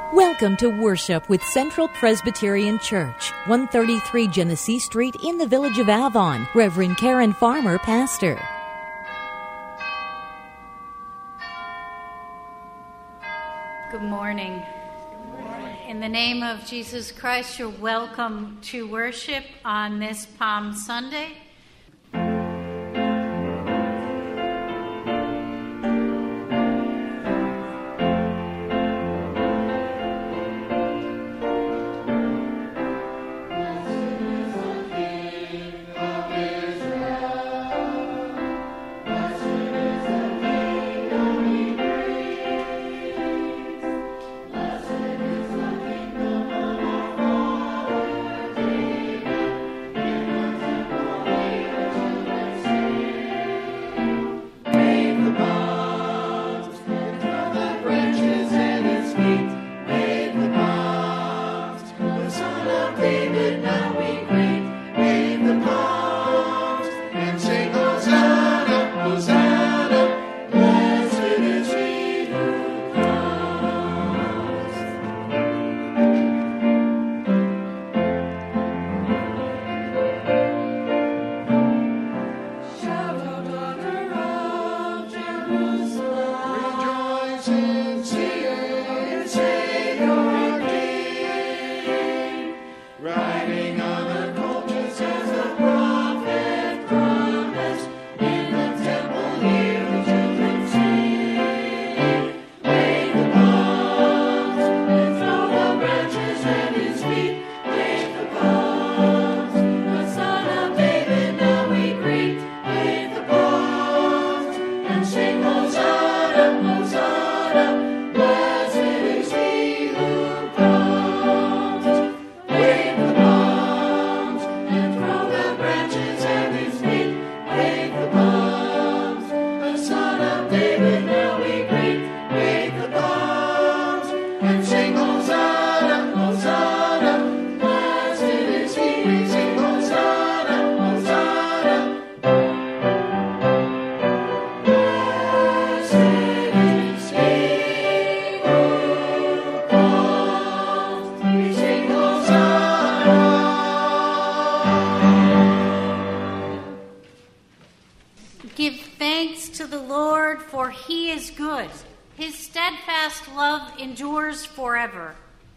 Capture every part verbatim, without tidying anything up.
Welcome to worship with Central Presbyterian Church, one thirty-three Genesee Street in the Village of Avon. Reverend Karen Farmer, pastor. Good morning. Good morning. In the name of Jesus Christ, you're welcome to worship on this Palm Sunday. Endures forever.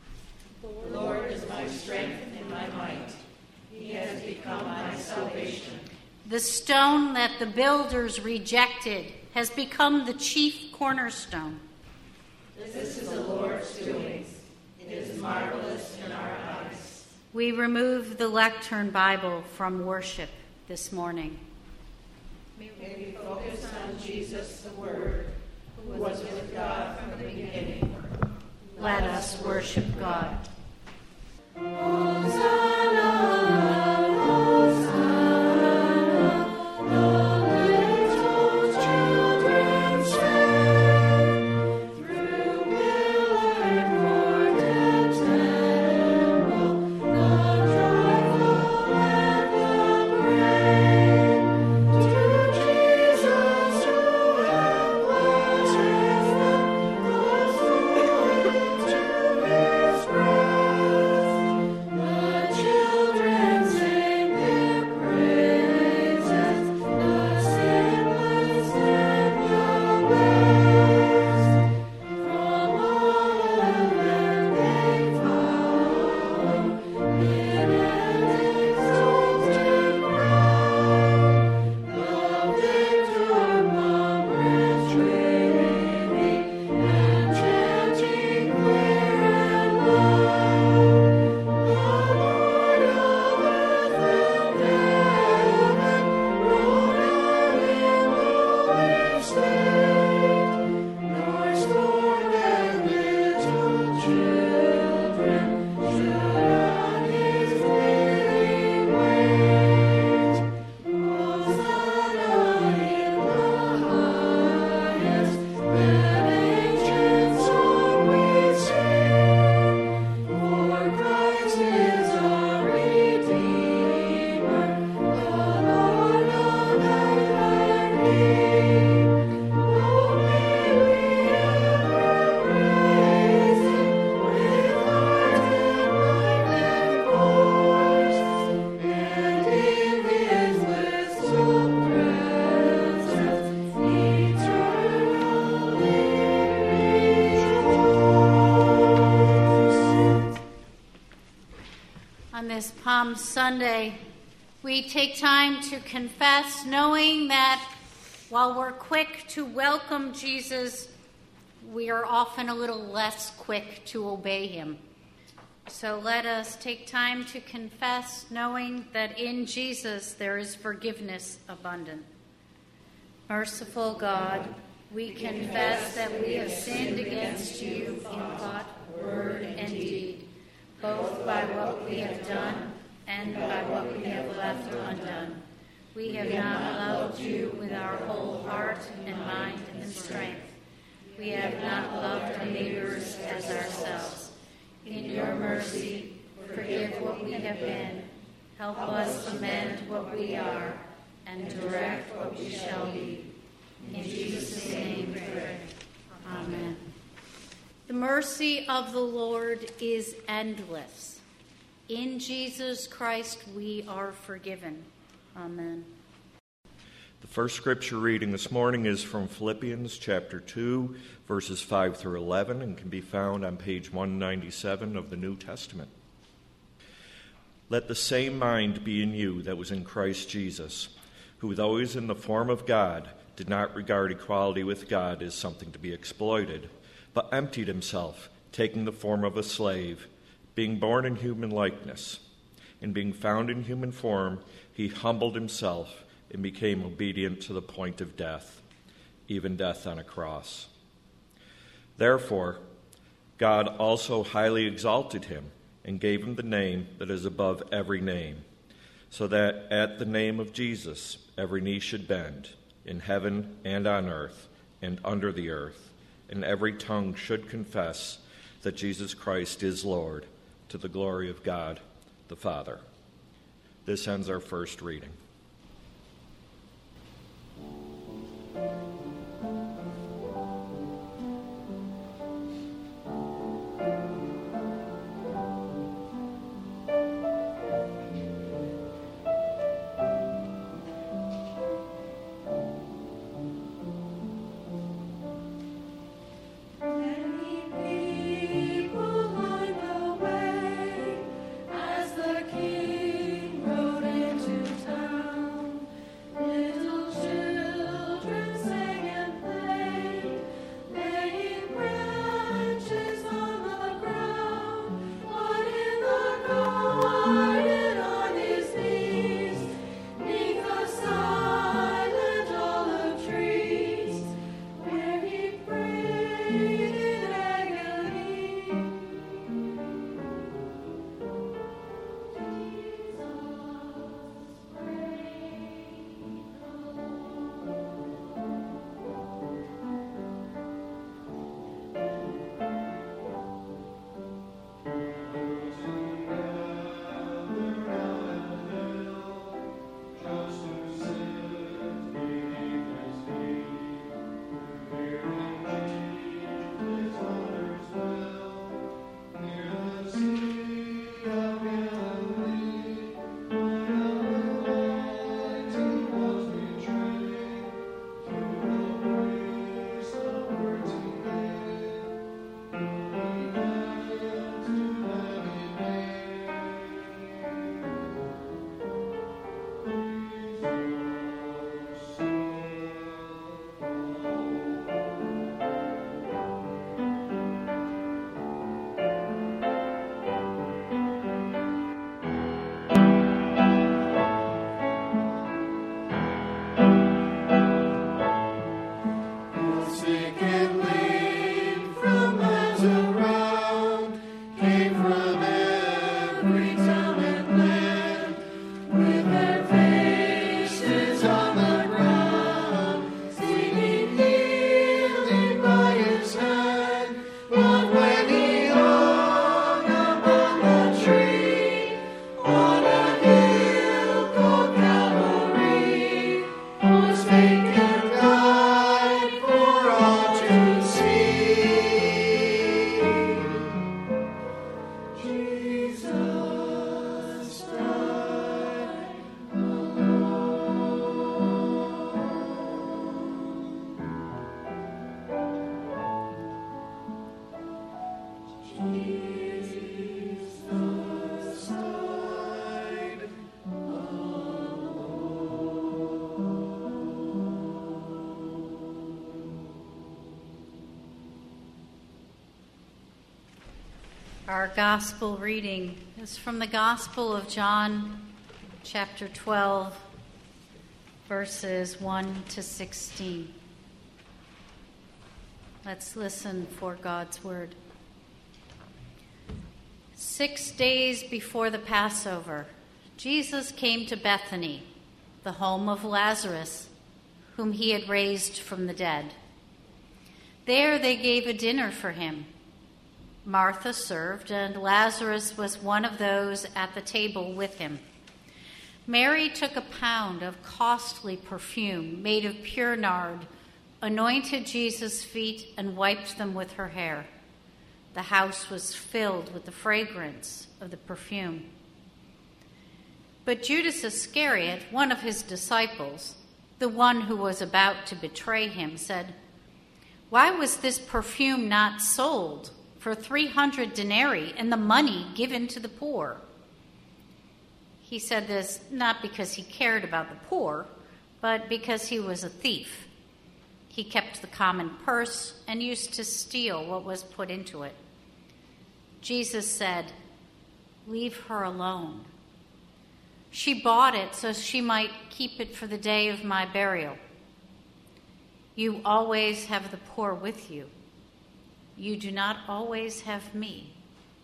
The Lord is my strength and my might. He has become my salvation. The stone that the builders rejected has become the chief cornerstone. This is the Lord's doing. It is marvelous in our eyes. We remove the lectern Bible from worship this morning. May we focus on Jesus, the Word, who was with God from the beginning. Let us worship God. Love Palm Sunday, we take time to confess, knowing that while we're quick to welcome Jesus, we are often a little less quick to obey him. So let us take time to confess, knowing that in Jesus there is forgiveness abundant. Merciful God, we confess that we have sinned against you in thought, word, and deed, both by what we have done and by what we have left undone. We have not loved you with our whole heart and mind and strength. We have not loved our neighbors as ourselves. In your mercy, forgive what we have been. Help us amend what we are and direct what we shall be. In Jesus' name we pray. Amen. The mercy of the Lord is endless. In Jesus Christ we are forgiven. Amen. The first scripture reading this morning is from Philippians chapter two, verses five through eleven, and can be found on page one ninety-seven of the New Testament. Let the same mind be in you that was in Christ Jesus, who, though he was in the form of God, did not regard equality with God as something to be exploited, but emptied himself, taking the form of a slave, being born in human likeness. And being found in human form, he humbled himself and became obedient to the point of death, even death on a cross. Therefore, God also highly exalted him and gave him the name that is above every name, so that at the name of Jesus every knee should bend, in heaven and on earth and under the earth, and every tongue should confess that Jesus Christ is Lord, to the glory of God the Father. This ends our first reading. Little children say Our gospel reading is from the Gospel of John, chapter twelve, verses one to sixteen. Let's listen for God's word. Six days before the Passover, Jesus came to Bethany, the home of Lazarus, whom he had raised from the dead. There they gave a dinner for him. Martha served, and Lazarus was one of those at the table with him. Mary took a pound of costly perfume made of pure nard, anointed Jesus' feet, and wiped them with her hair. The house was filled with the fragrance of the perfume. But Judas Iscariot, one of his disciples, the one who was about to betray him, said, "Why was this perfume not sold for three hundred denarii and the money given to the poor?" He said this not because he cared about the poor, but because he was a thief. He kept the common purse and used to steal what was put into it. Jesus said, "Leave her alone. She bought it so she might keep it for the day of my burial. You always have the poor with you. You do not always have me."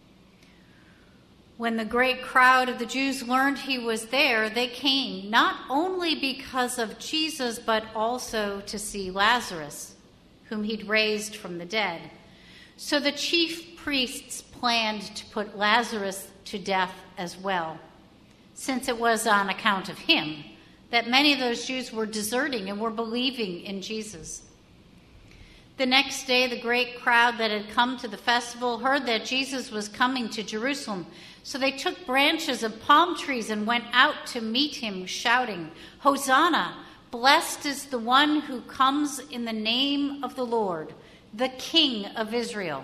When the great crowd of the Jews learned he was there, they came not only because of Jesus, but also to see Lazarus, whom he'd raised from the dead. So the chief priests planned to put Lazarus to death as well, since it was on account of him that many of those Jews were deserting and were believing in Jesus. The next day, the great crowd that had come to the festival heard that Jesus was coming to Jerusalem. So they took branches of palm trees and went out to meet him, shouting, "Hosanna! Blessed is the one who comes in the name of the Lord, the King of Israel."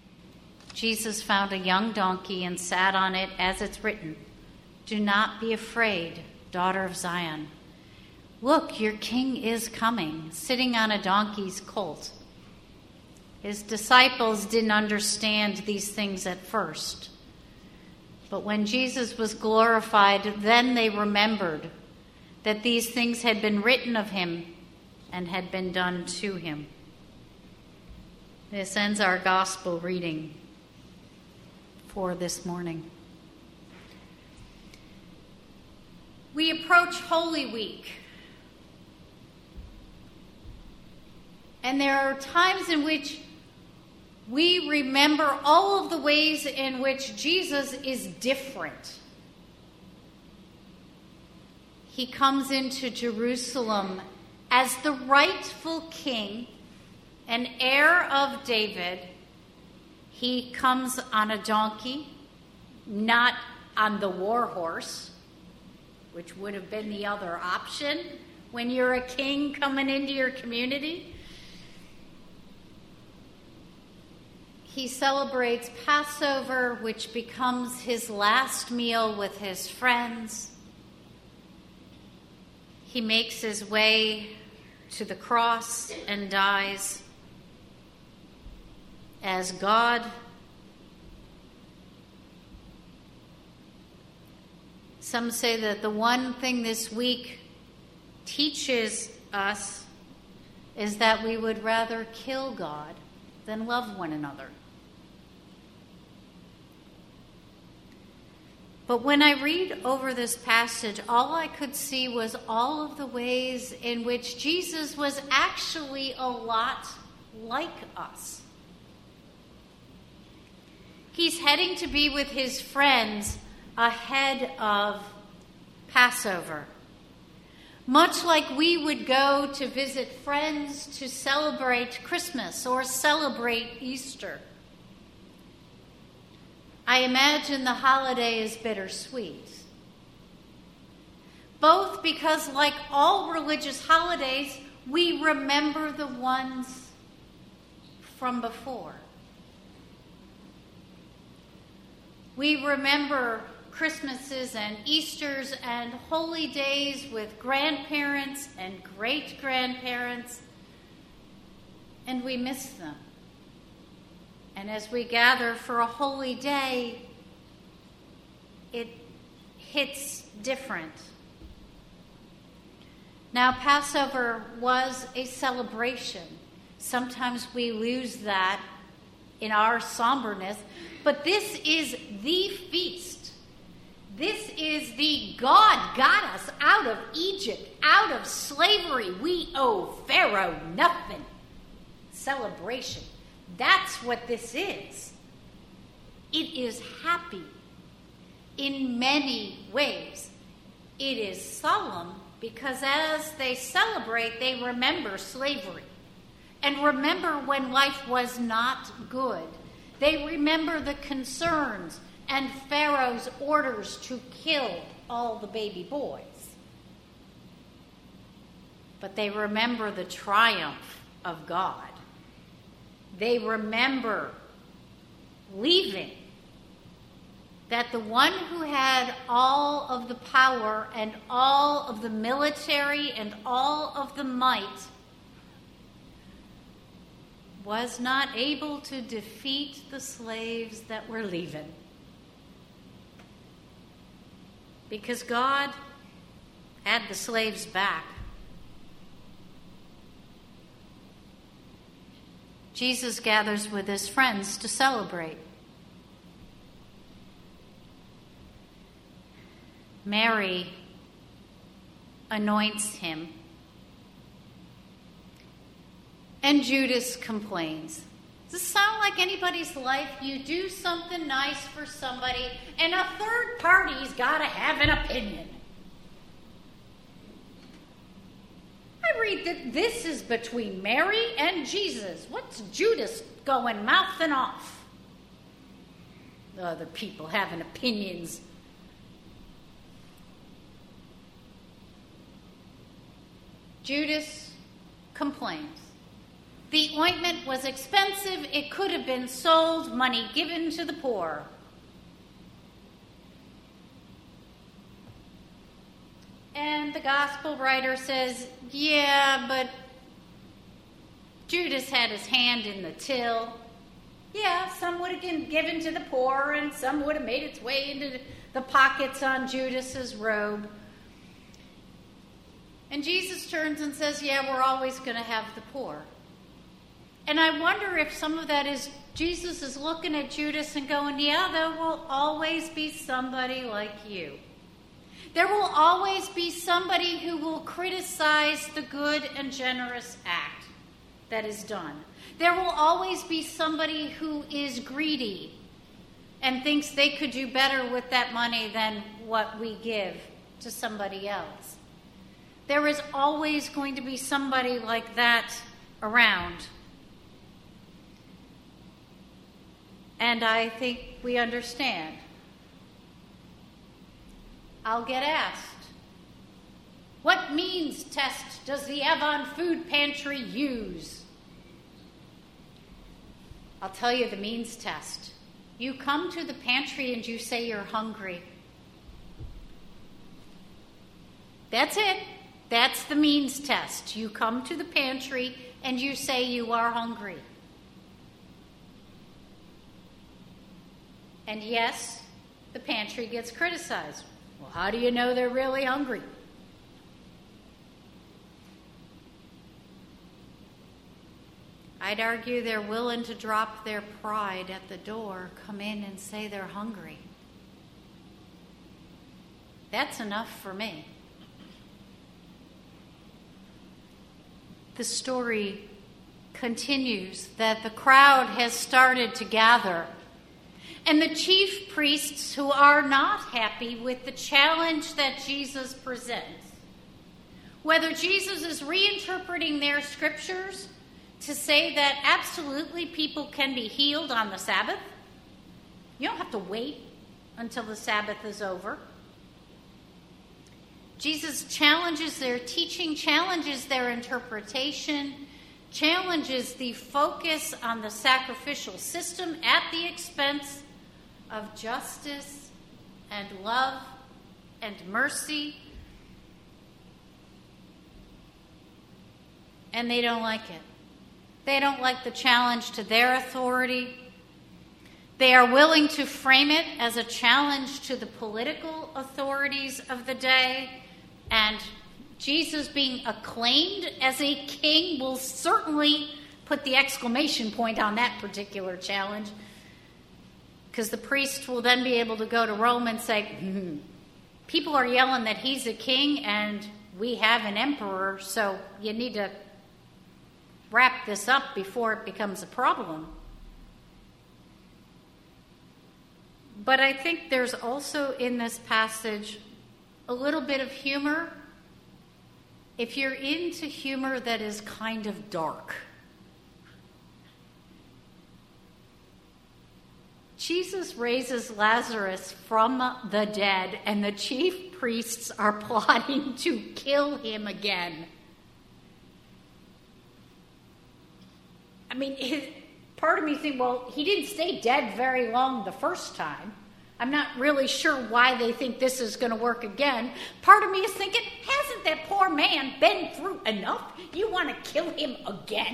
Jesus found a young donkey and sat on it, as it's written, "Do not be afraid, daughter of Zion. Look, your king is coming, sitting on a donkey's colt." His disciples didn't understand these things at first. But when Jesus was glorified, then they remembered that these things had been written of him and had been done to him. This ends our gospel reading for this morning. We approach Holy Week. And there are times in which we remember all of the ways in which Jesus is different. He comes into Jerusalem as the rightful king, an heir of David. He comes on a donkey, not on the war horse, which would have been the other option when you're a king coming into your community. He celebrates Passover, which becomes his last meal with his friends. He makes his way to the cross and dies as God. Some say that the one thing this week teaches us is that we would rather kill God than love one another. But when I read over this passage, all I could see was all of the ways in which Jesus was actually a lot like us. He's heading to be with his friends ahead of Passover. Much like we would go to visit friends to celebrate Christmas or celebrate Easter. I imagine the holiday is bittersweet. Both because, like all religious holidays, we remember the ones from before. We remember Christmases and Easters and holy days with grandparents and great-grandparents, and we miss them. And as we gather for a holy day, it hits different. Now, Passover was a celebration. Sometimes we lose that in our somberness, but this is the feast. This is the God got us out of Egypt, out of slavery. We owe Pharaoh nothing. Celebration. That's what this is. It is happy in many ways. It is solemn because as they celebrate, they remember slavery and remember when life was not good. They remember the concerns and Pharaoh's orders to kill all the baby boys. But they remember the triumph of God. They remember leaving, that the one who had all of the power and all of the military and all of the might was not able to defeat the slaves that were leaving. Because God had the slaves back. Jesus gathers with his friends to celebrate. Mary anoints him. And Judas complains. Does this sound like anybody's life? You do something nice for somebody, and a third party's got to have an opinion. I read that this is between Mary and Jesus. What's Judas going mouthing off? The other people having opinions. Judas complains. The ointment was expensive. It could have been sold, money given to the poor. And the gospel writer says, yeah, but Judas had his hand in the till. Yeah, some would have been given to the poor, and some would have made its way into the pockets on Judas's robe. And Jesus turns and says, yeah, we're always going to have the poor. And I wonder if some of that is Jesus is looking at Judas and going, yeah, there will always be somebody like you. There will always be somebody who will criticize the good and generous act that is done. There will always be somebody who is greedy and thinks they could do better with that money than what we give to somebody else. There is always going to be somebody like that around. And I think we understand. I'll get asked, what means test does the Avon Food Pantry use? I'll tell you the means test. You come to the pantry and you say you're hungry. That's it. That's the means test. You come to the pantry and you say you are hungry. And yes, the pantry gets criticized. Well, how do you know they're really hungry? I'd argue they're willing to drop their pride at the door, come in and say they're hungry. That's enough for me. The story continues that the crowd has started to gather. And the chief priests who are not happy with the challenge that Jesus presents, whether Jesus is reinterpreting their scriptures to say that absolutely people can be healed on the Sabbath. You don't have to wait until the Sabbath is over. Jesus challenges their teaching, challenges their interpretation, challenges the focus on the sacrificial system at the expense of justice and love and mercy. And they don't like it. They don't like the challenge to their authority. They are willing to frame it as a challenge to the political authorities of the day, and Jesus being acclaimed as a king will certainly put the exclamation point on that particular challenge, because the priest will then be able to go to Rome and say, hmm, people are yelling that he's a king and we have an emperor, so you need to wrap this up before it becomes a problem. But I think there's also in this passage a little bit of humor. If you're into humor that is kind of dark, Jesus raises Lazarus from the dead, and the chief priests are plotting to kill him again. I mean, his, part of me thinks, well, he didn't stay dead very long the first time. I'm not really sure why they think this is going to work again. Part of me is thinking, hasn't that poor man been through enough? You want to kill him again?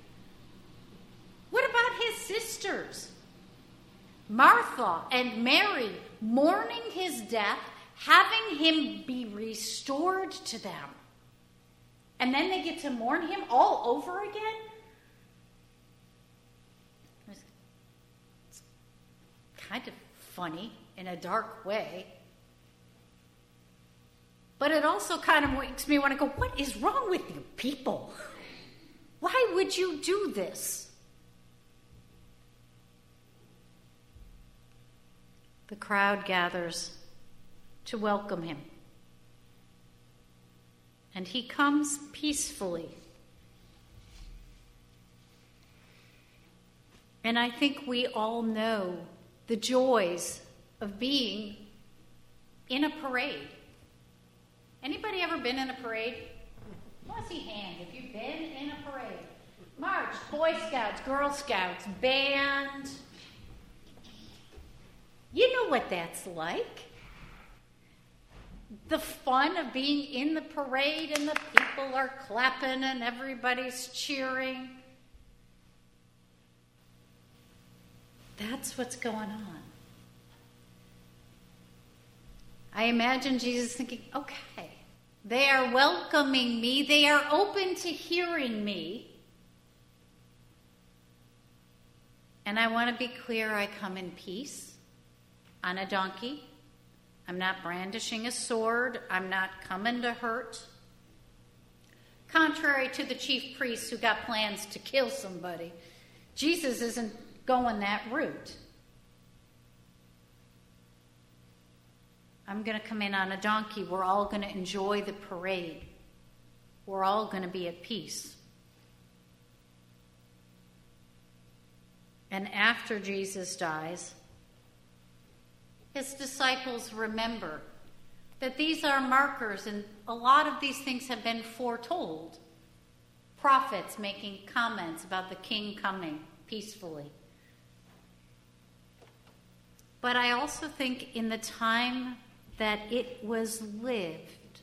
What about his sisters? Martha and Mary mourning his death, having him be restored to them. And then they get to mourn him all over again? It's kind of funny in a dark way. But it also kind of makes me want to go, what is wrong with you people? Why would you do this? The crowd gathers to welcome him. And he comes peacefully. And I think we all know the joys of being in a parade. Anybody ever been in a parade? I want to see hands if you've been in a parade. March, Boy Scouts, Girl Scouts, band. You know what that's like. The fun of being in the parade and the people are clapping and everybody's cheering. That's what's going on. I imagine Jesus thinking, okay, they are welcoming me. They are open to hearing me. And I want to be clear, I come in peace. On a donkey. I'm not brandishing a sword. I'm not coming to hurt. Contrary to the chief priests who got plans to kill somebody, Jesus isn't going that route. I'm going to come in on a donkey. We're all going to enjoy the parade. We're all going to be at peace. And after Jesus dies, his disciples remember that these are markers, and a lot of these things have been foretold. Prophets making comments about the king coming peacefully. But I also think in the time that it was lived,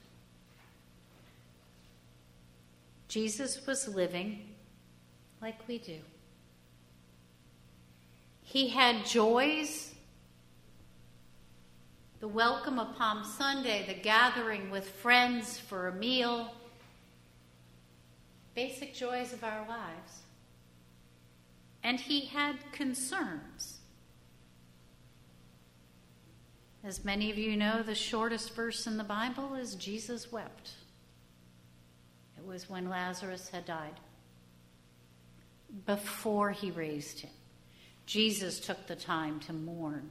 Jesus was living like we do. He had joys. The welcome of Palm Sunday, the gathering with friends for a meal, basic joys of our lives. And he had concerns. As many of you know, the shortest verse in the Bible is Jesus wept. It was when Lazarus had died, before he raised him. Jesus took the time to mourn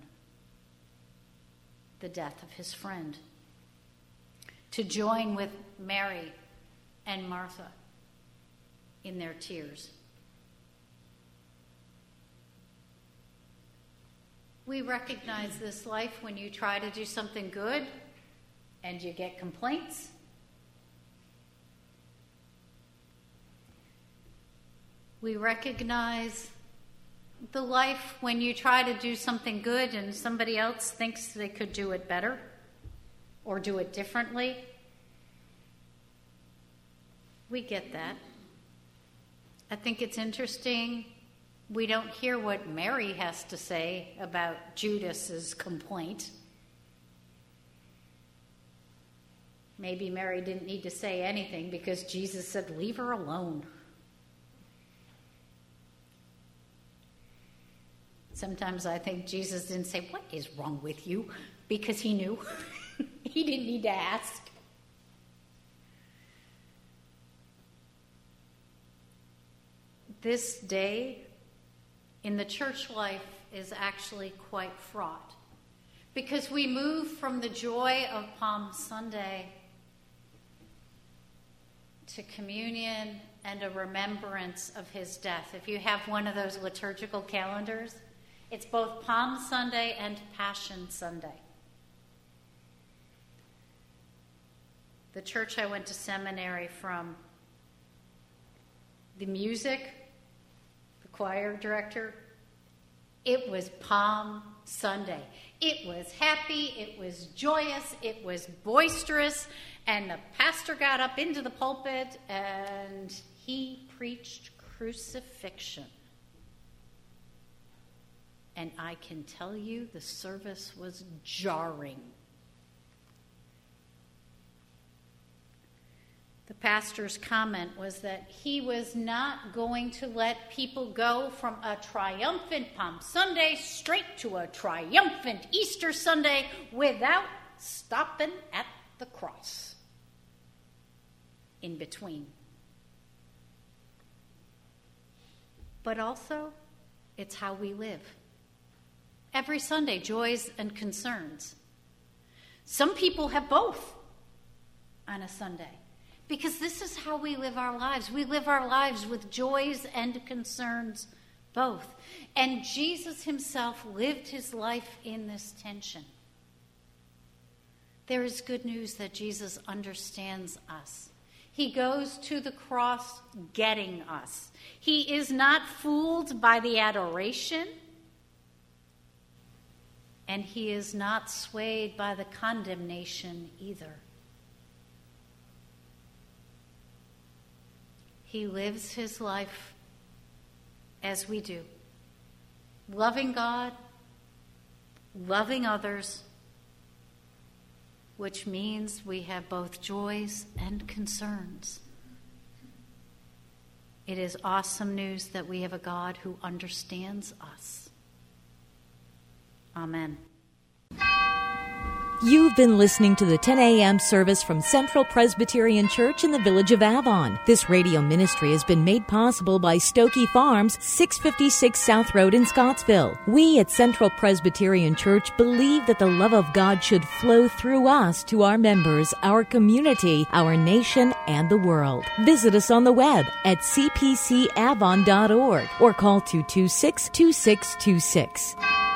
the death of his friend, to join with Mary and Martha in their tears. We recognize this life when you try to do something good and you get complaints. We recognize the life when you try to do something good and somebody else thinks they could do it better or do it differently. We get that. I think it's interesting We don't hear what Mary has to say about Judas's complaint. Maybe Mary didn't need to say anything because Jesus said, "Leave her alone." Sometimes I think Jesus didn't say, "What is wrong with you?" because he knew. He didn't need to ask. This day in the church life is actually quite fraught because we move from the joy of Palm Sunday to communion and a remembrance of his death. If you have one of those liturgical calendars, it's both Palm Sunday and Passion Sunday. The church I went to seminary from, the music, the choir director, it was Palm Sunday. It was happy, it was joyous, it was boisterous, and the pastor got up into the pulpit and he preached crucifixion. And I can tell you the service was jarring. The pastor's comment was that he was not going to let people go from a triumphant Palm Sunday straight to a triumphant Easter Sunday without stopping at the cross in between. But also, it's how we live. Every Sunday, joys and concerns. Some people have both on a Sunday. Because this is how we live our lives. We live our lives with joys and concerns both. And Jesus himself lived his life in this tension. There is good news that Jesus understands us. He goes to the cross getting us. He is not fooled by the adoration, and he is not swayed by the condemnation either. He lives his life as we do, loving God, loving others, which means we have both joys and concerns. It is awesome news that we have a God who understands us. Amen. You've been listening to the ten a.m. service from Central Presbyterian Church in the Village of Avon. This radio ministry has been made possible by Stokey Farms, six fifty-six South Road in Scottsville. We at Central Presbyterian Church believe that the love of God should flow through us to our members, our community, our nation, and the world. Visit us on the web at c p c avon dot org or call two two six, two six two six.